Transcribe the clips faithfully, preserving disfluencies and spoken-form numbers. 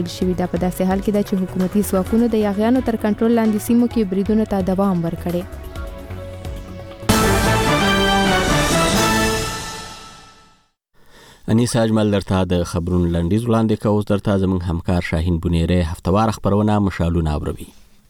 شوي دا په داسې حال کې ده چې حکومتي ځواکونو د یاغیانو تر کنټرول لاندې سیمو کې بریدونو ته دوام ورکړی. انیسا اجمل درته د خبرونو لنډیز وړاندې کوو. درته زموږ همکار شاهین بنیری هفتوار خبرونه مشالونه اوروي.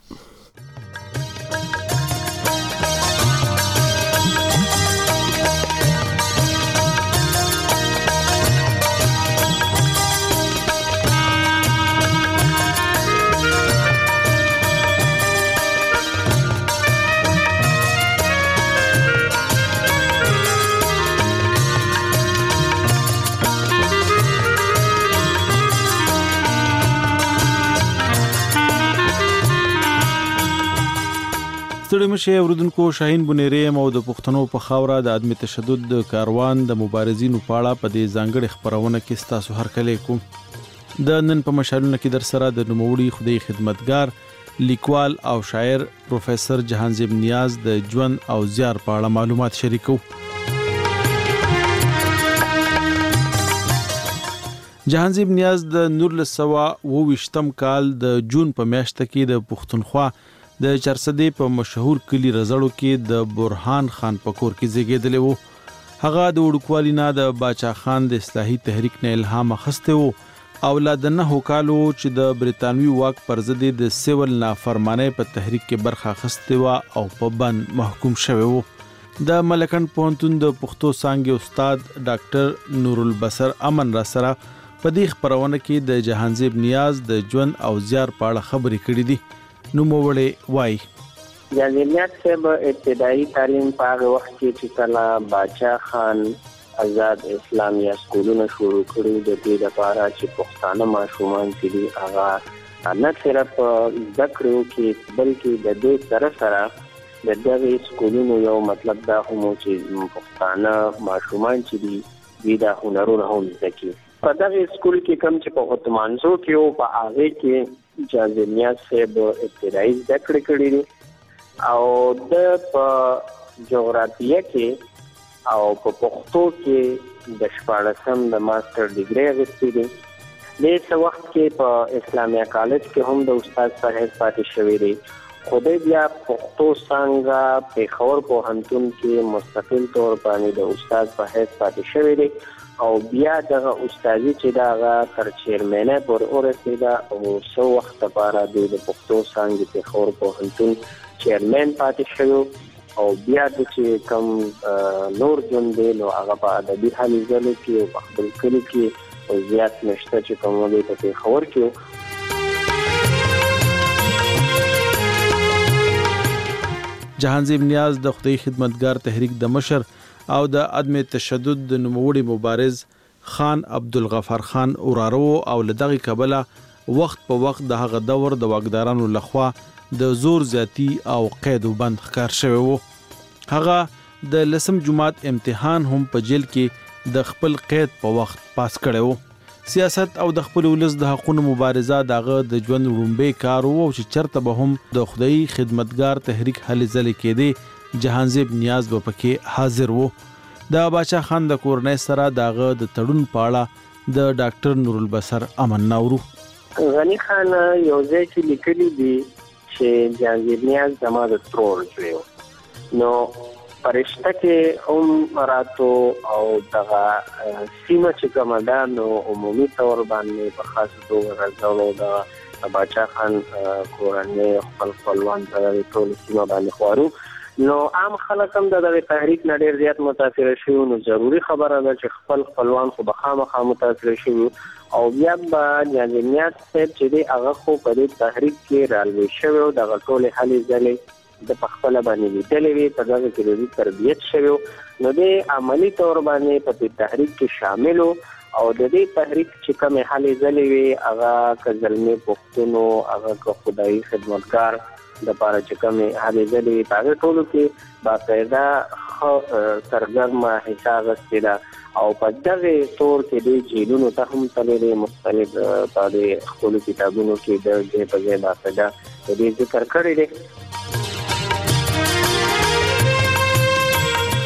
ستړي مشه اوردونکو، شاهین بنیری او د پښتنو په خاوره د عدم تشدد د کاروان د مبارزینو په اړه په دې ځانګړي خبرونه کې ستاسو هرکلی کوم. د نن په مشالونه کې در سره د نوموړي خدای خدمتګار لیکوال او شاعر پروفیسور جهانزیب نیاز د ژوند او زیار په اړه معلومات شریکو. جهانزیب نیاز د نولس سوه اوه ویشتم کال د جون په میاشت کې د پښتونخوا د چرسدې په مشهور کلی رزړو کې د برهان خان په کور کې زیږیدلی وو. هغه د وړوکوالي نه د باچا خان د اصلاحي تحریک نه الهام اخیستی وو او لا د نهو کالو چې د برطانوي واک پر ضد د سیول نافرمانۍ په تحریک کې برخه اخیستې وه او په بند محکوم شوی وو. د ملکند پوهنتون د پښتو څانګې استاد ډاکټر نورالبصر امن را سره په دې خبرونه کې د جهانزیب نیاز د ژوند او زیار په اړه خبرې کړې دي. نو موړې وای جهانزیب نیاز صاحب ابتدایي تعلیم په هغه وخت کې چې کله باچا خان آزاد اسلامي سکولونه شروع کړي د دې لپاره چې پښتانه ماشومان چې دي هغه نه صرف زده کړو کې بلکې د دې سره سره د دغه سکولونو یو مطلب دا هم چې پښتانه ماشومان چې دي دوی د هنرونو هم زده کړي. په دغه سکول کې کوم چې په اتمانزو کې او په هغه کې جهانزیب نیاز صاحب ابتدایي زده کړې کړې دي او د په جغرافیه کې او په پښتو کې د شپاړسم د ماستر ډیګري اخیستې دي. د څه وخت کې په اسلامیه کالج کې هم د استاد په حیث پاتې شوی دی. خو دی بیا پښتو څانګه پېښور پوهنتون کې مستقل طور باندې د استاد په حیث پاتې شوی دی او بیا دغه استادي چې دغه تر چیرمنه پر ورسېده او څو وخت لپاره د پښتو څانګې پېښور پوهنتون چیرمن پاتې شو او بیا د چې کوم نور ژوند دی نو هغه په ادبي هلې ځلو کې او په خپل کلي کې زیات نشته چې کوم دی په پېښور کې. جهانزیب نیاز د خدای خدمتګار تحریک د مشر او د عدم تشدد د نوموړي مبارز خان عبدالغفار خان اورارو او لدغه کبله وخت په وخت د هغه دور د واکدارانو لخوا د زور زیاتی او قید و بند ښکار شوی وو. هغه د لسم جماعت امتحان هم په جیل کې د خپل قید په وخت پاس کړی وو. سیاست او د خپل ولس د حقوقو مبارزه دغه د ژوند لومبي کار وو چې چرته به هم د خدای خدمتګار تحریک هلې ځلې کېدی. جهانزیب نیاز به پکې حاضر وو. د باچا خان د کورنۍ سره دغه د تړون په اړه د ډاکټر نورالبصر امن ناورو. غنی خان یو ځای کې لیکلي دي چې جهانزیب نیاز زما د ترور زوی و. نو پرشته کې هم راتو او دغه سیمه چې کومه ده نو عمومي طور باندې په خاص توګه غزولو د باچا خان کورنۍ خپل خپلوان د ټول سیمه باندې خوارو. نو عام خلک هم د دغه تحریک نه ډېر زیات متاثر شوي. نو ضروري خبره ده چې خپل خپلوان خو به خامخا متاثر شوي او بیا به جهانزیب نیاز صاحب چې دی هغه خو په دې تحریک کې رالوی شوی او دغه ټولې هلې ځلې د پخپله باندې لیدلې وي، په دغه کې د تربیت شوی نو د عملي طور باندې په دې تحریک کې شامل او د دې تحریک چې کومې هلې ځلې وي هغه که زلمي پښتون و هغه که خدایي خدمتګار د پاره چې کومې هلې ځلې په هغه ټولو کې باقاعده ښه سرګرمه حصه اخیستې ده او په دغه طور کې د جیلونو ته هم تللی مختلف په دې خپلو کتابونو کې د دې په ځای باقاعده د دې ذکر کړی دی.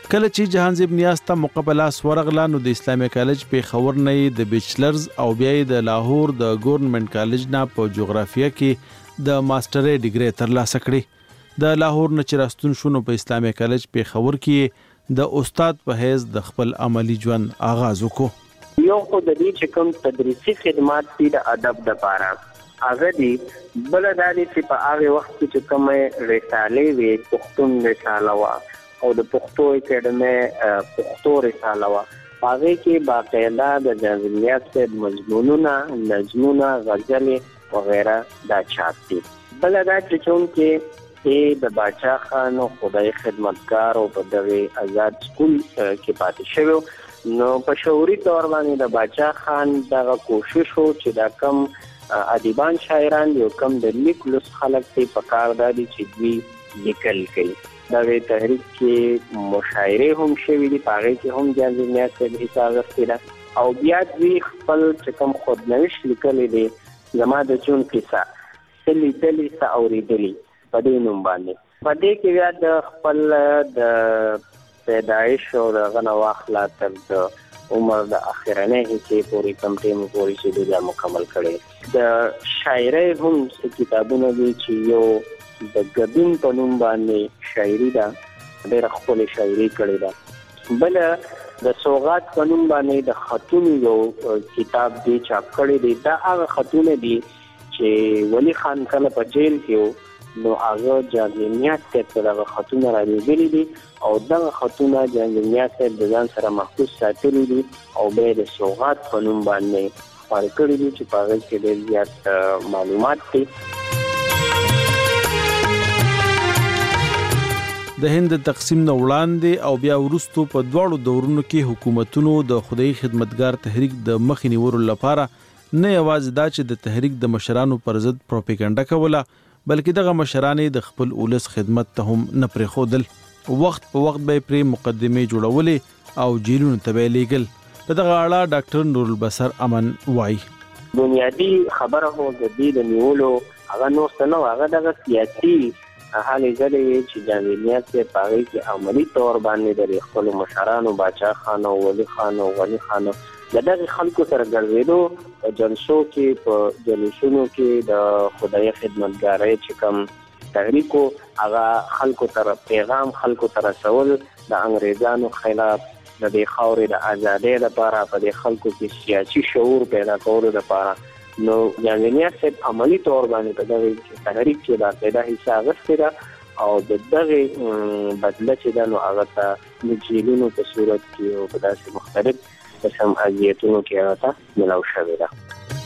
کله چې جهانزیب نیاز ته مقابله سورغلا نو د اسلامي کالج په خبر نه د بیچلرز او بیا د لاهور د ګورنمنت کالج نه په جغرافیه کې د ماسترۍ ډیګري ترلاسه کړې د لاهور نه چې راستون شونو په اسلامي کالج په خبر کې د استاد په حیث د خپل عملی ژوند آغاز وکړو. یو خو د دې چې کوم تدریسي خدمات دي د ادب د پاره هغه دي، بل دا دي چې په هغه وخت کې چې کومه رسالې وي پښتون رساله وا او د پښتو اکیډمي پښتو رساله وا، هغه کې باقاعده د جذبیات د مضمونونه، نظمونه، غزلې وغیرہ دا چاپ دي. بل دا چې چون کې د باچا خان او خدای خدمتګار او په دغه آزاد سکول کې پاتې شوی، نو په شعوري تور باندې د باچا خان دغه کوشش وو چې دا کم ادیبان شاعران یو کم د لیک لوس خلک ته پکار دادي چې دوی لیکل کوي. دغه تحریک کې مشاعره هم شوي دي، هغه کې هم جانځي نه څه حصہ غوښتل او بیا دوی خپل چې کوم خودنوشت لیکلي دي زما د چون قصه سلی سلی سا اوریدلی په دې نوم باندې. په دې کې بیا د خپل د پیدایش او د غنا واخلا تر د عمر د اخرنه هیڅ پوری کم ټیم پوری چې د مکمل کړي. د شاعرۍ هم څه کتابونه دي چې یو د غبین په نوم باندې شاعري ده، ډېر خپل شاعري کړي ده. بل د سوغات په نوم باندې د خطونو یو کتاب دی چاپ کړي دی. دا هغه خطونه دي چې ولی خان کله په جیل کې نو هغه جانجنیات ته دغه خطونه راوړي دي او دغه خطونه جانجنیات د ځان سره محفوظ ساتلي دي او به د سوغات په نوم باندې خپل کړي دي چې په هغه کې ډېر زیات معلومات دي. د هند تقسیم نه وړاندې او بیا وروستو په دواړو دورونو کې حکومتونو د خدای خدمتګار تحریک د مخې نیولو لپاره نه یوازې دا چې د تحریک د مشرانو پر ضد پروپاګاندا کوله، بلکې دغه مشرانې د خپل اولس خدمت ته هم نه پرېښودل. وخت په وخت به پرې مقدمې جوړولې او جیلونو ته به لیږل. په دغه اړه ډاکټر نور البصر امن وایي بنیادی خبره هو د دې د نیولو هغه نور څه نه، هغه دغه سیاسي حالې ځلې چې جامعیت په پاغي کې عملی تور باندې د خپل مشرانو باچا خان او ولی خان او ولی خان دغه خلکو سره ګرځېدو په جلسو کې، په جلسونو کې د خدای خدمتګارۍ چې کوم تحریکو هغه خلکو سره پیغام خلکو سره رسول د انګریزانو خلاف د دې خاورې د ازادۍ لپاره په دې خلکو کې سیاسي شعور پیدا کولو لپاره. نو جانجنیات صاحب عملی طور باندې په دغه تحریک کې باقاعده حصہ اخیستې ده او د دغه بدله چې ده نو هغه ته د جیلونو په صورت کې او په داسې مختلف قسم اذیتونو کې هغه ته ملاو شوې ده.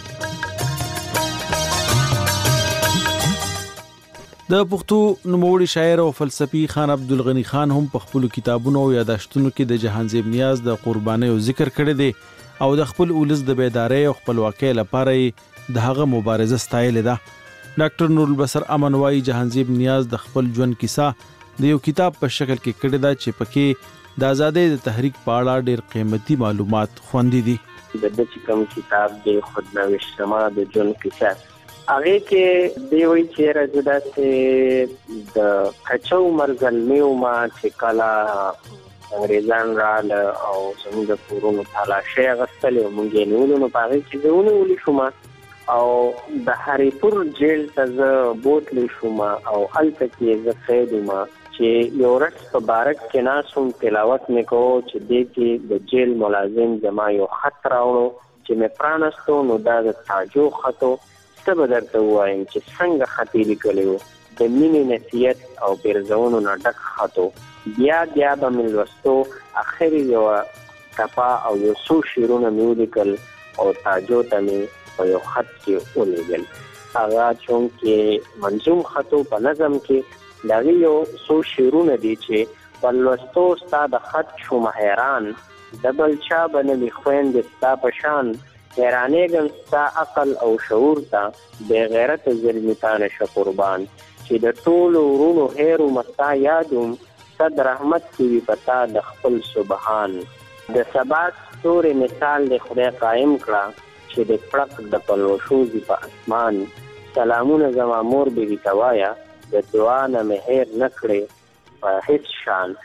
د پښتو نوموړي شاعر او فلسفي خان عبدالغني خان هم په خپل کتابونو او یاداشتونو کې د جهانزیب نیاز د قربانۍ ذکر کړی دی او د خپل اولس د بیدارۍ او خپلواکۍ لپاره د هغه مبارزه ستایلې ده. ډاکټر نور البصر امن وایي جهانزیب نیاز د خپل ژوند کیسه د یو کتاب په شکل کې کړی ده چې پکې د آزادۍ د تحریک په اړه ډېر قیمتي معلومات خوندي دي. د دې کوم کتاب د خودنوشت سما د ژوند کیسه هغه کې دی وی چې راځدا چې د کچو مرګلمیو ما چې کلا انګریزان را او زموږ د کورونو تلاشي غستلې مونږ یې نو نو پاره چې زونه ولي شوم او د هریپور جیل ته بوتلې شوم او الته کې زه خېدم چې یو ورځ په بارک کې ناسوم تلاوت میکو چې دې کې د جیل ملازم جما یو خط راوړو چې مې پرانستو نو دا د تاجو خطو څه به درته ووایم چې څنګه خطي لیکلی و د مینې نصیحت او پیرزونو نه ډک خطو. بیا بیا به مې لوستو اخر یوه ټپه او یو څو شعرونه مې ولیکل او تاجو ته مې په یو خط کې ولیږل. هغه چونکې منظوم خطو په نظم کې د هغې یو څو شعرونه دي چې په لوستو ستا د خط شوم حیران د بل چا به نه وي خویندې ستا په شان حیرانېږم ستا عقل او شعور ته بې غیرته ظلمي تا نشه قربان چې د ټولو ورونو هیر ومه یادوم صد رحمت کې وي په تا د خپل سبحان. د سبا ستوري مثال د خدای قایم کړه چې د پړق د پلوشو دي په اسمان. سلامونه زما مور بیبي ته وایه د دعا نه مې هیر نه کړې په هېڅ شان.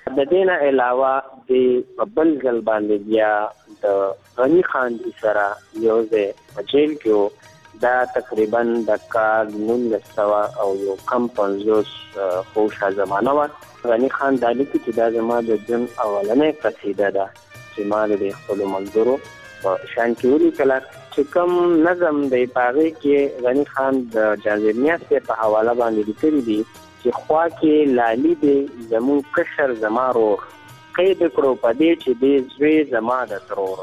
د دې نه علاوه د بل ځل باندې بیا د غنی خان سره یو ځای په جیل کې دا تقریبا د کال نولس سوه او یو کم پنځوس خوشه زمانه وه غنی خان دا لیکي چې دا زما د ژوند اولنۍ قصیده ده چې ما د خپلو ملګرو په شان کې ولیکله چې کوم نظم دی په هغې کې غنی خان د جهانزیب نیاز صاحب په حواله باندې لیکلي دي چې خوا کې لالي دی زمون کشر زما رور قید کړو په دې چې دې زوی زما د ترور.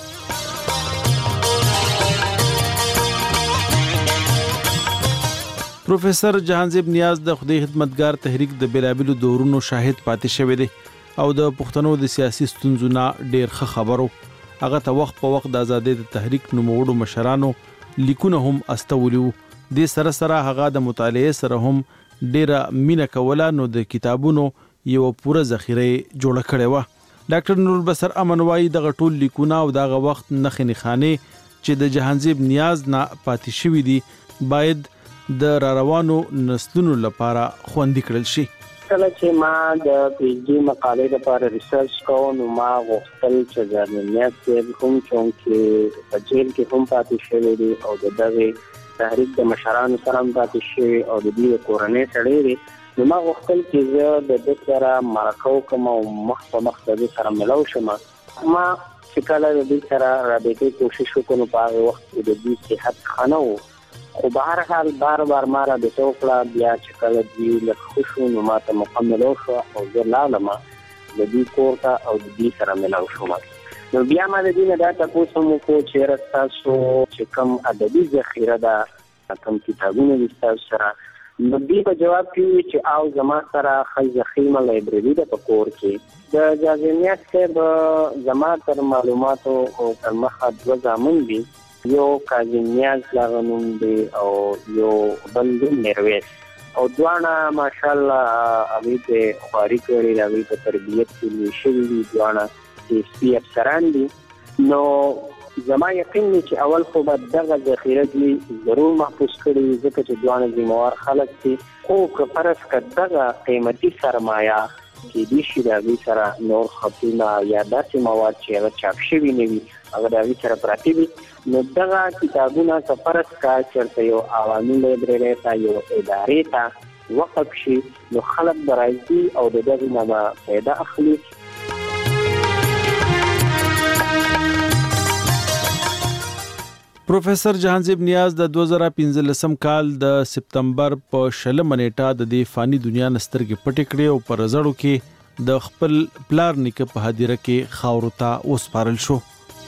پروفیسر جهانزیب نیاز د خدای خدمتګار تحریک د بیلابلو دورونو شاهد پاتې شوی دی او د پښتنو د سیاسي ستونزو نه ډیر ښه خبرو. هغه ته وخت په وخت د ازادۍ د تحریک نوموړو مشرانو لیکونه هم استولیو. د سره سره هغه د مطالعه سره هم ډیره مینه کوله نو د کتابونو یو پوره ذخیره جوړه کړې وه. ډاکټر نور البصر امن وايي دغه ټول لیکونه او دغه وخت نښې نښانې چې د جهانزیب نیاز نه پاتې شوي دي باید د را روانو نسلونو لپاره خوندي کړل شي. کله چې ما د پی ایچ ډي مقالې لپاره ریسرچ کوم نو ما غوښتل چې جهانزیب نیاز صاحب هم چونکې په جیل کې هم پاتې شوی دی او د دغې تحریک د مشرانو سره هم پاتې شوی او د دې کورنۍ سړی دی نو ما غوښتل چې زه د ده سره مرکه وکړم او مخ په مخ د دې سره ملو شم. ما چې کله د دې سره رابطې کوشش وکړو په هغه وخت کې د دې صحت ښه نه و خو به هر حال بار بار ما رابطه وکړه. بیا چې کله دوی لږ ښه شو نو ما ته موقع ملو شوه او زه لاړم د دوی کور ته او د دوی سره ملو شوم. نو بیا ما د دې نه دا تپوس هم وکړو چې یاره ستاسو چې کوم ادبي ذخیره ده کوم کتابونه دي ستاسو سره نو دوی په جواب کې وي چې او زما سره ښه ضخیمه لایبرري ده په کور کې. د جهانزیب نیاز صاحب زما تر معلوماتو او تر مخه دوه زامن دي یو کاظم نیاز لاغه نوم دی او یو بل دی میرویس او دواړه ماشاءالله هغوی ته خواري کړې ده هغوی په تربیت کې لوی شوي دي دواړه سپي افسران دي. نو زما یقین دی چې اول خو به دغه ذخیره دوی ضرور محفوظ کړي ځکه چې دواړه ذمهوار خلک دي خو که فرض که دغه قیمتي سرمایه کیدای شي د هغوی سره نور خطونه یا داسې مواد چې هغه چاپ شوي نه وي هغه د هغوی سره پراته وي نو دغه کتابونه که فرض که چېرته یو عوامي لایبررۍ ته یو ادارې ته وقف شي نو خلک به راځي او د دغې نه به فایده اخلي. پروفیسر جهانزیب نیاز د دوه زره پنځلسم کال د سپتمبر په شلمه نیټه د دې فانی دنیا نه سترګې پټې کړې او په رزړو کې د خپل پلار نیکه په هدیره کې خاورو ته وسپارل شو.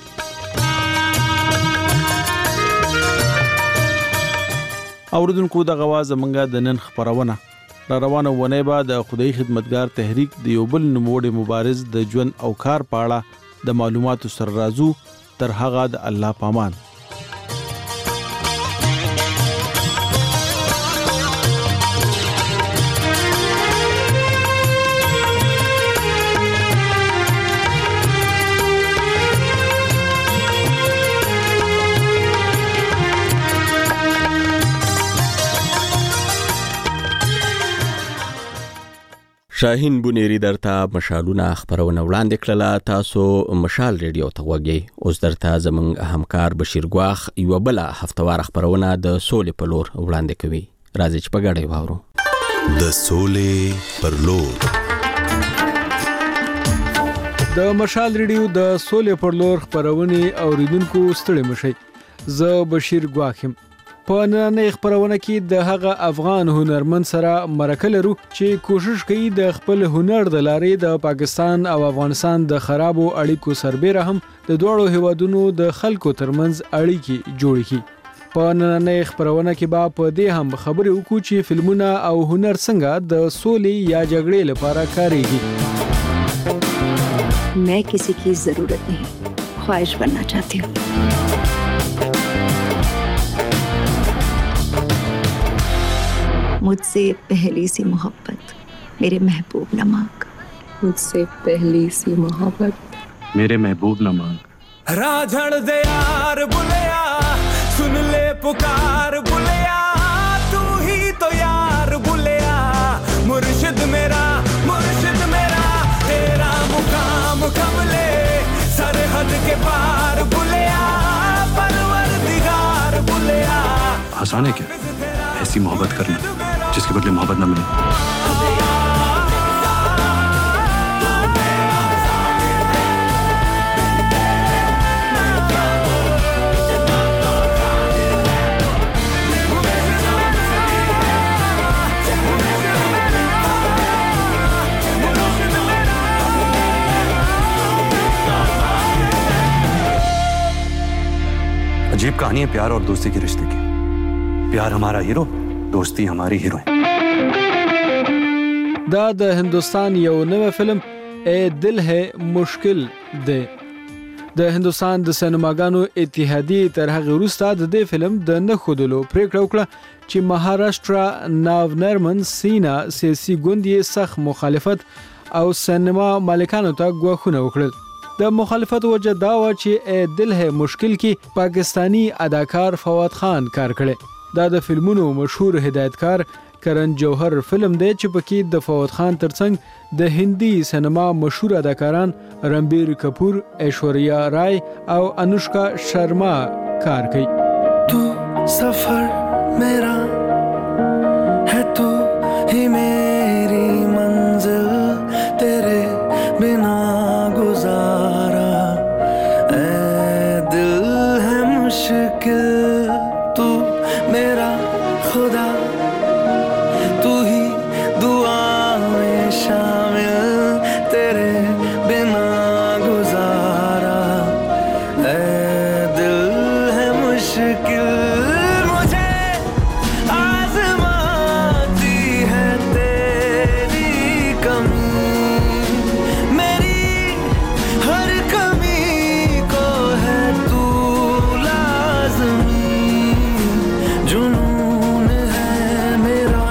اوریدونکو د غواز منګه د نن خبرونه را روانه ونه به د خدای خدمتګار تحریک د یو بل نوموړي مبارز د ژوند او کار په اړه د معلوماتو سره راځو. تر هغه د الله پامان. شاهین بونیری درته مشالونه خبرونه وړاندې کړله. تاسو مشال ریډیو ته وګورئ. اوس درته زموږ همکار بشیر ګواخ یو بل هفتوار خبرونه د سولې په لور وړاندې کوي. راځي چې په ګډه واورو. د سولې پر لور د مشال ریډیو د سولې پر لور خبرونه اوریدونکو ستړي مشي. زه بشیر ګواخ یم. په نننۍ خبرونه کې د هغه افغان هنرمند سره مرکه لرو چې کوشش کوي د خپل هنر د لارې د پاکستان او افغانستان د خرابو اړیکو سربېره هم د دوړو هیوادونو د خلکو ترمنځ اړیکې جوړې کړي. په نننۍ خبرونه کې به په دې هم خبرې وکړو چې فلمونه او هنر څنګه د سولې یا جګړې لپاره کارېږي. मैं किसी की जरूरत नहीं ख्वाहिश बनना चाहती हूँ. मुझसे पहली सी मोहब्बत मेरे महबूब न मांग. मुझसे पहली सी मोहब्बत मेरे महबूब न मांग. राझड़ दे यार बुलिया सुन ले पुकार बुलिया तू ही तो यार बुलिया मुर्शिद मेरा मुर्शिद मेरा आसान है क्या ऐसी मोहब्बत करना जिसके बदले मोहब्बत ना मिले? अजीब कहानी है प्यार और दोस्ती के रिश्ते की। प्यार हमारा हीरो, दोस्ती हमारी heroine. دا د هندستان یو نوې فلم اے دل ہے مشکل دی د هندستان د سینماګانو اتحادیه تر هغه وروسته د دې فلم د نه خودلو پریکړه وکړه چې مهاراشټرا ناونرمن سینا سیاسي ګوندې سخت مخالفت او سینما مالکانو ته غوښنه وکړل. د مخالفت وجه دا و چې اے دل ہے مشکل کې پاکستانی اداکار فواد خان کار کړي. دا د فلمونو مشهور هدایتکار کرن جوهر فلم دی چې پکې د فواد خان ترڅنګ د هندي سینما مشهور اداکاران رنبیر کپور، ایشوریا رای او انوشکا شرما کار کوي. تو سفر میرا ہے تو ہی میری منزل تیرے بنا گزارا اے دل ہے مشکل تو میرا خدا تو ہی دعا میں شامل تیرے بنا گزارا اے دل ہے مشکل مجھے آزماتی ہے تیری کمی میری ہر کمی کو ہے تو لازمی جنون ہے میرا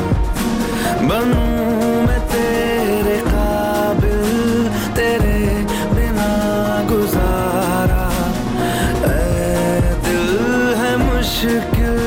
بنوں میں تیرے قابل تیرے بنا گزارا اے دل ہے مشکل.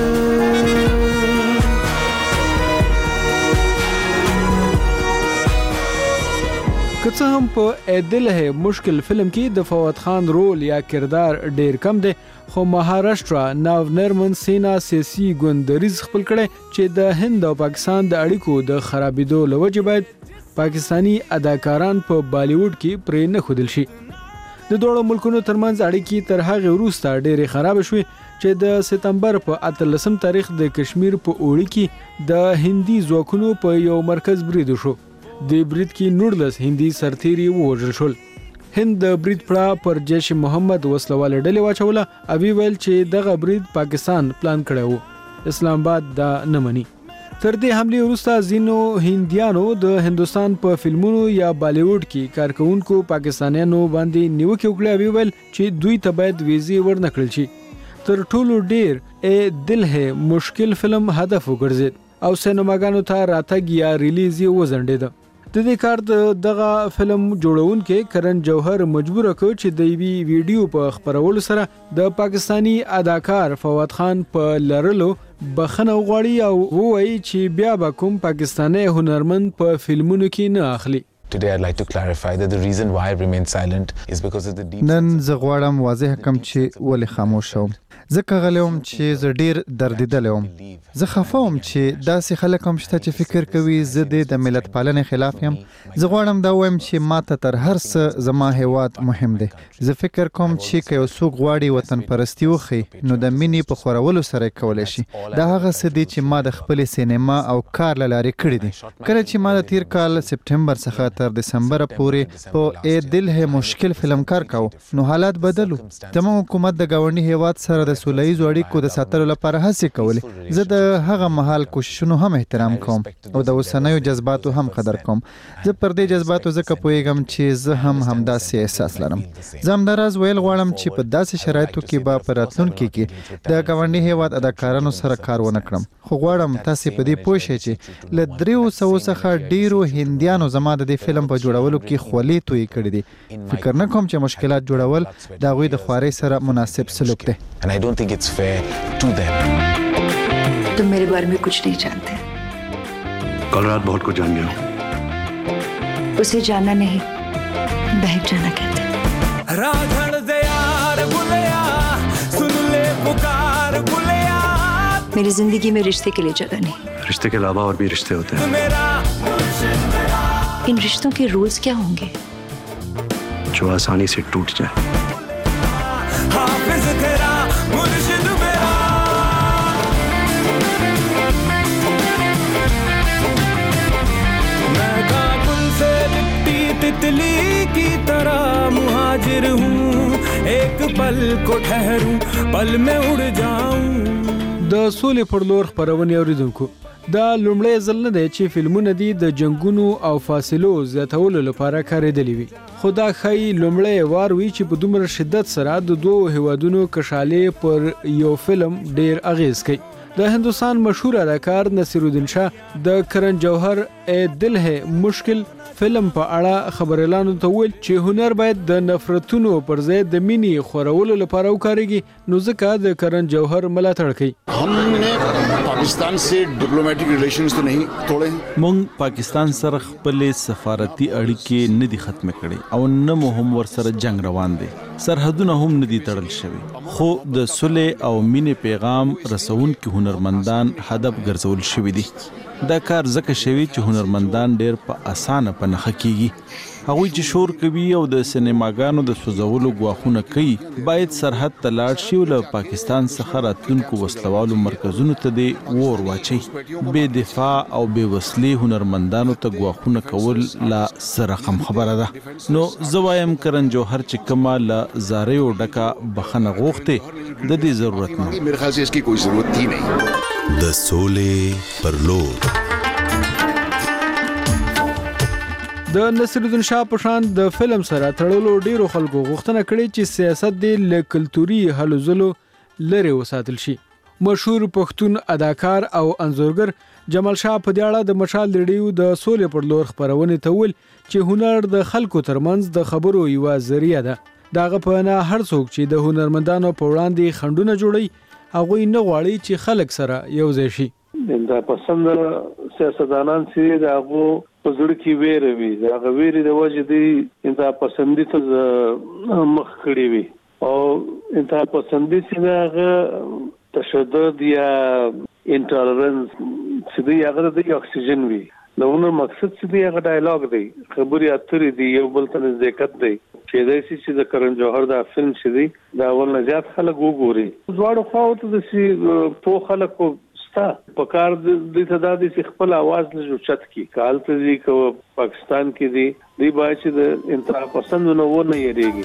که څه هم په اے دل ہے مشکل فلم کې د فواد خان رول یا کردار ډیر کم دی، خو مهاراشټرا ناونرمن سینا سیاسي ګوند دریځ خپل کړي چې د هند او پاکستان د اړیکو د خرابېدو لوجه باید پاکستانی اداکاران په بالیوډ کې پرې نه ښودل شي. د دوړو ملکونو ترمنځ اړیکې تر هغه وروسته ډېرې خراب شوې چې د سپتمبر په اتلسم تاریخ د کشمیر په اوړي کې د هندي ځواکونو په یو مرکز برید وشو. د برید کې نورلس هندي سرتیري ووژل شول. هند د برید پړه پر جیش محمد وسلواله ډلې واچوله او ویل چې دغه برید پاکستان پلان کړی و. اسلام آباد دا نه مني. تر دې حملې وروسته ځینو هندیانو د هندستان په فلمونو یا بالیوډ کې کارکونکو پاکستانیانو باندې نیوکې وکړې او ویل چې دوی ته باید ویزې ورنکړل شي. تر ټولو ډیر اے دل ہے مشکل فلم هدف وګرځید او سینماګانو ته راتګ یا ریلیز یې وځنډېد. د دې کار د دغه فلم جوړونکو کرن جوهر مجبور کړ چې د وی ویډیو په خبرولو سره د پاکستانی اداکار فواد خان په لرلو بخنه غواړي او وایي چې بیا به کوم پاکستانی هنرمند په فلمونو کې نه اخلي. Today I'd like to clarify that the reason why I remain silent is because of the deep نن زه غواړم واضح کم چې ولې خاموش شوم. زه کغلم چې زه ډیر دردیدلم. زه خفاوم چې داسې خلک هم شته چې فکر کوي زه د ملت پالنې خلاف یم. زه غواړم دا وایم چې ماته تر هر څه زما هیواد مهم دی. زه فکر کوم چې که یو څوک غواړي وطن پرستی وخی نو د مینې په خورولو سره کولای شي. دا هغه څه دی چې ما د خپل سینما او کار لارې کړی دي. کله چې ما د تیر کال سپټمبر څخه تر دسمبر پورې په اے دل ہے مشکل فلم کار کاو نو حالات بدلو. زموږ حکومت د گاونډي هیواد سره د سولهییزو اړیکو د ساتلو لپاره هڅې کولې. زه د هغه مهال کوششونو هم احترام کوم او د اوسنیو جذباتو هم قدر کوم. زه پر دې جذباتو ځکه پوهیږم چې زه هم همداسې احساس لرم. زه همداراز ویل غواړم چې په داسې شرایطو کې به په راتلونکي کې د گاونډي هیواد اداکارانو سره کار ونه کړم. خو غواړم تاسې په دې پوه شئ چې له دریو سوو څخه ډیرو هندیانو زما د دې فلم په جوړولو کې خولې توی کړې دي. فکر نه کوم چې مشکلات جوړول د هغوی د خوارۍ سره مناسب سلوک دی. And I don't think it's fair to them. तुम मेरे बारे में कुछ नहीं जानते. कल रात बहुत कुछ जान गया हूँ. उसे जानना नहीं बहक जाना कहते हैं. राधड़ दे यार बुलिया सुन ले पुकार बुलिया मेरी जिंदगी में रिश्ते के लिए जगह नहीं। रिश्ते के अलावा और भी रिश्ते होते हैं। इन रिश्तों के रूल्स क्या होंगे जो आसानी से टूट जाए? तितली की तरह मुहाजिर हूँ, एक पल को ठहरूं, पल में उड़ जाऊं। د سولې پر لور خبرونه اوریدونکو دا لومړی ځل نه دی چې فلمونه دي د جنگونو او فاصلو زیاتولو لپاره کارېدلي وي، خو دا ښایي لومړی وار وي چې په دومره شدت سره د دوو هیوادونو کشالې پر یو فلم ډیر اغیز کوي. د هندوستان مشهور اداکار نصیرالدین شاه د کرن جوهر اے دل ہے مشکل فلم په اړه خبر اعلان ته ویل چې هنر باید د نفرتونو پر ځای د مینې خورولو لپاره وکارېږي، نو ځکه د کرن جوهر ملاتړ کوي. हमने पाकिस्तान से डिप्लोमेटिक रिलेशंस तो नहीं तोड़े. مونږ پاکستان سره خپل سفارتي اړیکې نه دي ختم کړي او نه مو هم ورسره جنگ روان دي، سرحدونه هم نه دي تړل شوي، خو د صلح او مینې پیغام رسونکي هنرمندان هدف ګرځول شوي دي. دا کار ځکه شوی چې هنرمندان ډېر په اسانه په نښه کیږي. هغوی چې شور کوي او د سینماګانو د سوځولو ګواښونه کوي باید سرحد ته لاړ شي او له پاکستان څخه راتلونکو وسلوالو مرکزونو ته دې اور واچي. بې دفاع او بې وسلې هنرمندانو ته ګواښونه کول لا څه رقم خبره ده. نو زه وایم کرن جوهر چې کومه له زاریو ډکه بخښنه غوښتې د دې ضرورت نه. मेरे ख्याल से इसकी कोई जरूरत थी नहीं. د سولې پر لور د نصیرالدین شاه په شان د فلم سره تړلو ډیرو خلکو غوښتنه کړې چې سیاست دې له کلتوري هلو ځلو لرې وساتل شي. مشهور پښتون اداکار او انځورګر جمال شاه په دې اړه د مشال ریډیو د سولې پر لور خبرونه ته ویل چې هنر د خلکو ترمنځ د خبرو یوه ذریعہ ده. داغه په نه هر څوک چې د هنرمندانو په وړاندې خندونه جوړي هغه نه غواړي چې خلک سره یو ځای شي. دا پسند سیاستدانان چې داغه په زړه کې ویره وي، داغه ویره د وجه دی انتها پسندي ته مخ کړی وي او انتها پسندي چې داغه تشدد یا انټالرنس چې دی هغه د اکسیجن وي. نو نو مقصد چې دی هغه ډایلاګ دی، خبري اترې دی، یو بل ته نزدېکت دی. چې دا چې د کرن جوهر دا فلم چې دی دا ول نه زیات خلک وګوري. دواړو خواو ته د سی په خلکو ستا په کار د ته د خپل आवाज نه جوړت کی کال ته دی کو پاکستان کې دی دی باید چې د انتها پسند نه و نه یریږي.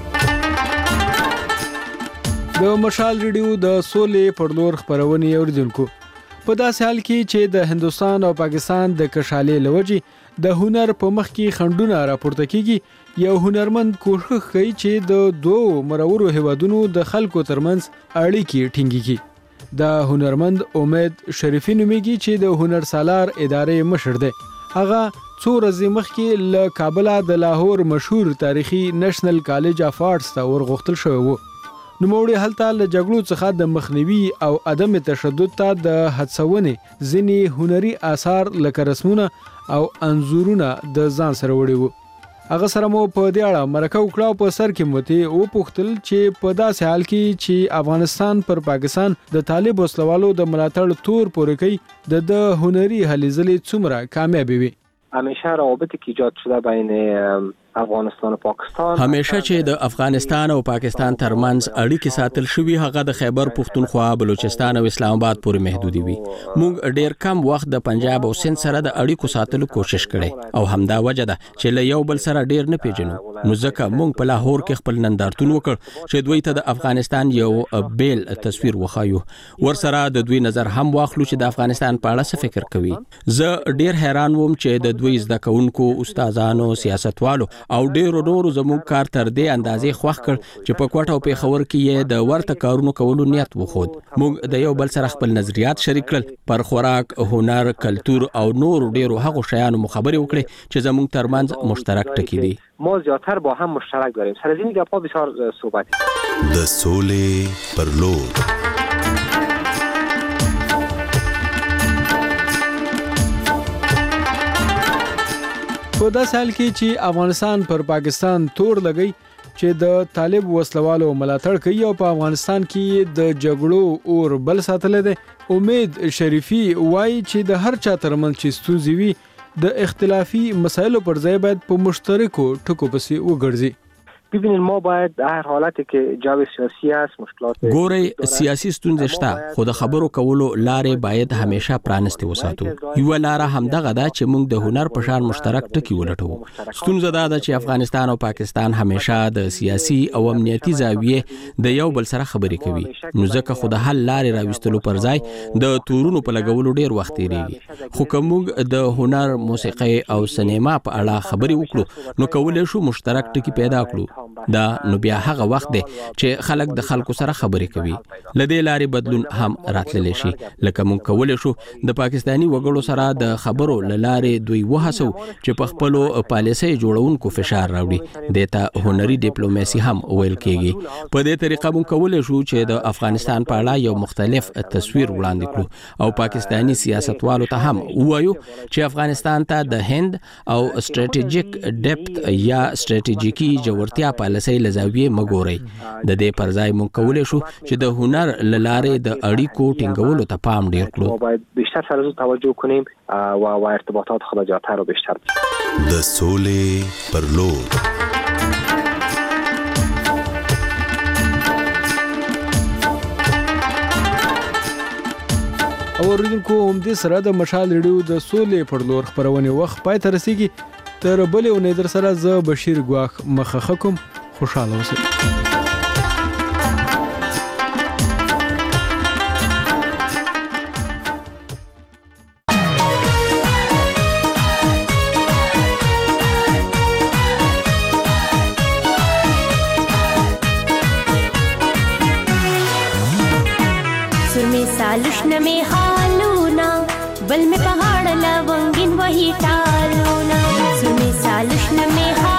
د مشال ریډیو د سولې پر لور خبرونه اوریدونکو په داسې حال کې چې د هندستان او پاکستان د کشالې لوجي د هنر په مخ کې خندونه راپورته کیږي، یو هنرمند کوشش کوي چې د دوه مرورو هیوادونو د خلکو ترمنځ اړیکې ټینګي کړي. دا هنرمند امید شریفی نومیږي چې د هنر سالار ادارې مشر دی. هغه څو ورځې مخکې له کابل د لاهور مشهور تاریخي نېشنل کالج اف آرټس ته ورغښتل شوی و. نوموړي هلته له جګړو څخه د مخنیوي او عدم تشدد ته د هڅونې ځینې هنري آثار لکه رسمونه او انځورونه د ځان سره وړي وو. هغه سره مو په دې اړه مرکه وکړه او په سر کې مته او پوښتل چې په داسې حال کې چې افغانستان پر پاکستان د طالب وسلوالو د ملاتړ تور پورې کوي د د هنري هلې ځلې څومره کامیابي وي. همیشه روابطی که ایجاد شده بین افغانستان و پاکستان همیشه چې د افغانستان او پاکستان ترمنځ اړیکې ساتل شوي هغه د خیبر پښتونخوا، بلوچستان او اسلام آباد پورې محدودي وي. موږ ډیر کم وخت د پنجاب او سند سره د اړیکو ساتلو کوشش کړي او همدا وجه ده چې له یو بل سره ډیر نه پیژنو. نو ځکه موږ په لاهور کې خپل نندارتون وکړ چې دوی ته د افغانستان یو بیل تصویر وخایو، ورسره د دوی نظر هم واخلو چې د افغانستان په اړه څه فکر کوي. زه ډیر حیران وم چې د دوی زده کوونکو، استادانو، سیاستوالو او ډیرو نورو زموږ کار تر دې اندازې خوښ کړ چې په کوټه او پیښور کې یې د ورته کارونو کولو نیت وخود. موږ د یو بل سره خپل نظریات شریک کړل، پر خوراک، هنر، کلتور او نورو ډیرو هغو شیانو مخابره وکړي چې زموږ ترمنځ مشترک ټکي دي. ما زیاتر با هم مشترک داریم. سر از این گپ‌ها بسیار صحبت. د سولې پر لور په داسې حال کې چې افغانستان پر پاکستان تور لګي، چې د طالب وسلوالو ملاتړ کوي او په افغانستان کې د جګړو اور بل ساتل دي. امید شریفي وایي چې د هر چا ترمنځ چې ستونزې وي د اختلافي مسایلو پر ځای باید په مشترکو ټکو پسې وګرځي. ببینید ما باید در هر حالتی که جو سیاسی است مشکلات ګوري سیاسي ستونزې شته خو د خبرو کولو لارې باید همیشه پرانستې وساتو. یو لار همدغه ده چې موږ د هنر په شان مشترک ټکی ولټو. ستونزه دا ده چې افغانستان او پاکستان همیشه د سیاسي او امنیتي زاویې د یو بل سره خبرې کوي. نو ځکه خو د حل لارې راوستلو پر ځای د تورونو په لګولو ډیر وخت تیریږي. خو که موږ د هنر، موسیقي او سینما په اړه خبرې وکړو نو کولای شو مشترک ټکی پیدا کړو. دا نو بیا هغه وخت دی چې خلک د خلکو سره خبرې کوي. لدې لارې بدلون هم راتللی شي. لکه مونږ کولی شو د پاکستانی وګړو سره د خبرو لارې دوی وهڅو چې په خپلو پالیسۍ جوړونکو فشار راوړي. دته هنري ډیپلوماسي هم ویل کېږي. په دې طریقه مونږ کولی شو چې د افغانستان په اړه یو مختلف تصویر وړاندې کړو او پاکستانی سیاستوالو ته هم ووایو چې افغانستان ته د هند او سټریټیجیک ډیپت یا سټریټیجیکي جوړتیا پالیسۍ له زاویې مګورئ. د دې پر ځای مونږ کولی شو چې د هنر له لارې د اړیکو ټینګولو ته پام ډیر کړو. ما باید بیشتر سر از توجه کنیم و و ارتباطات خود جاتر رو بیشتر د سولې پر لور. اوریدونکو همدې سره د مشال ریډیو د سولې پر لور خبرونه وخت پای ته رسیږي. تر بلې اونۍ در سره زه بشیر ګواخ مخه کوم. خوشاله اوسئ. सुर में सालुष्ण में हालूना बल में पहाड़ लवंगिन वही टालूना. सुर में सालुष्ण में